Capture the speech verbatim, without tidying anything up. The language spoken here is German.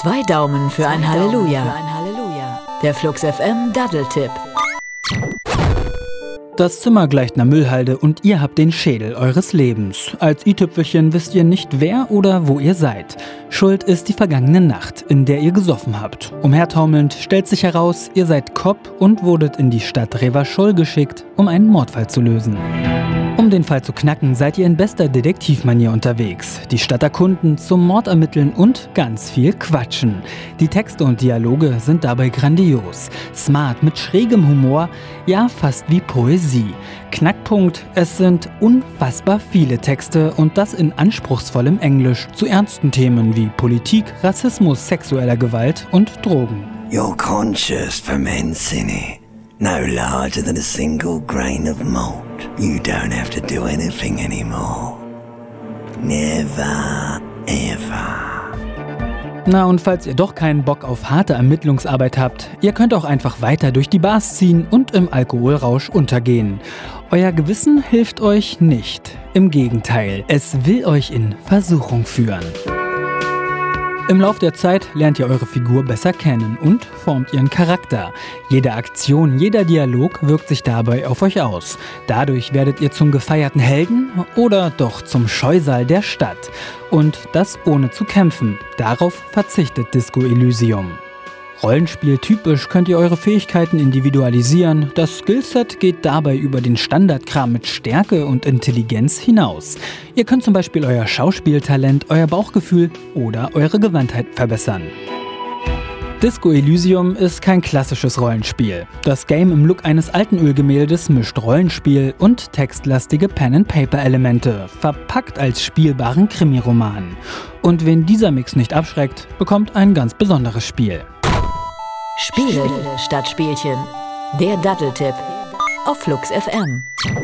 Zwei Daumen für ein Halleluja. Der Flux F M Daddeltipp. Das Zimmer gleicht einer Müllhalde und ihr habt den Schädel eures Lebens. Als i-Tüpfelchen wisst ihr nicht, wer oder wo ihr seid. Schuld ist die vergangene Nacht, in der ihr gesoffen habt. Umhertaumelnd stellt sich heraus, ihr seid Cop und wurdet in die Stadt Revachol geschickt, um einen Mordfall zu lösen. Um den Fall zu knacken, seid ihr in bester Detektivmanier unterwegs. Die Stadt erkunden, zum Mord ermitteln und ganz viel quatschen. Die Texte und Dialoge sind dabei grandios. Smart, mit schrägem Humor, ja fast wie Poesie. Knackpunkt, es sind unfassbar viele Texte und das in anspruchsvollem Englisch zu ernsten Themen wie Politik, Rassismus, sexueller Gewalt und Drogen. Your conscious ferments in it, no larger than a single grain of malt. You don't have to do anything anymore. Never, ever. Na, und falls ihr doch keinen Bock auf harte Ermittlungsarbeit habt, ihr könnt auch einfach weiter durch die Bars ziehen und im Alkoholrausch untergehen. Euer Gewissen hilft euch nicht. Im Gegenteil, es will euch in Versuchung führen. Im Lauf der Zeit lernt ihr eure Figur besser kennen und formt ihren Charakter. Jede Aktion, jeder Dialog wirkt sich dabei auf euch aus. Dadurch werdet ihr zum gefeierten Helden oder doch zum Scheusal der Stadt. Und das ohne zu kämpfen. Darauf verzichtet Disco Elysium. Rollenspieltypisch könnt ihr eure Fähigkeiten individualisieren. Das Skillset geht dabei über den Standardkram mit Stärke und Intelligenz hinaus. Ihr könnt zum Beispiel euer Schauspieltalent, euer Bauchgefühl oder eure Gewandtheit verbessern. Disco Elysium ist kein klassisches Rollenspiel. Das Game im Look eines alten Ölgemäldes mischt Rollenspiel und textlastige Pen-and-Paper-Elemente, verpackt als spielbaren Krimiroman. Und wen dieser Mix nicht abschreckt, bekommt ein ganz besonderes Spiel. Spiele statt Spielchen. Der Daddeltipp auf Flux F M.